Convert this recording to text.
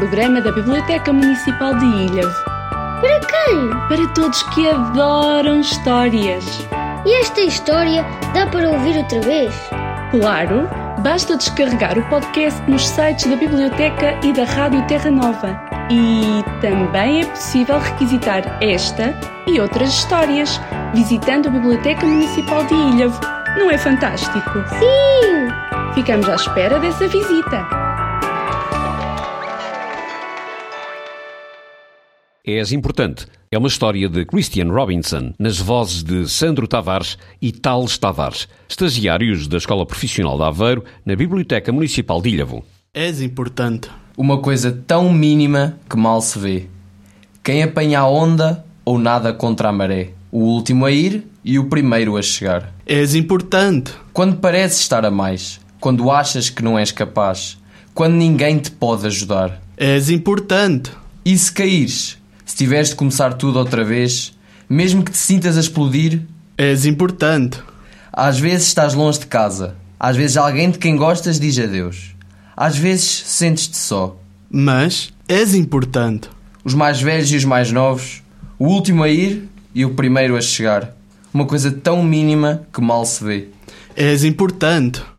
programa da Biblioteca Municipal de Ilhavo. Para quem? Para todos que adoram histórias. E esta história dá para ouvir outra vez? Claro, basta descarregar o podcast nos sites da Biblioteca e da Rádio Terra Nova. E também é possível requisitar esta e outras histórias visitando a Biblioteca Municipal de Ilhavo. Não é fantástico? Sim! Ficamos à espera dessa visita. És Importante é uma história de Christian Robinson, nas vozes de Sandro Tavares e Tales Tavares, estagiários da Escola Profissional de Aveiro, na Biblioteca Municipal de Ilhavo. És importante. Uma coisa tão mínima que mal se vê. Quem apanha a onda ou nada contra a maré. O último a ir e o primeiro a chegar. És importante. Quando pareces estar a mais. Quando achas que não és capaz. Quando ninguém te pode ajudar. És importante. E se caíres? Se tiveres de começar tudo outra vez, mesmo que te sintas a explodir, és importante. Às vezes estás longe de casa. Às vezes alguém de quem gostas diz adeus. Às vezes sentes-te só. Mas és importante. Os mais velhos e os mais novos, o último a ir e o primeiro a chegar. Uma coisa tão mínima que mal se vê. És importante.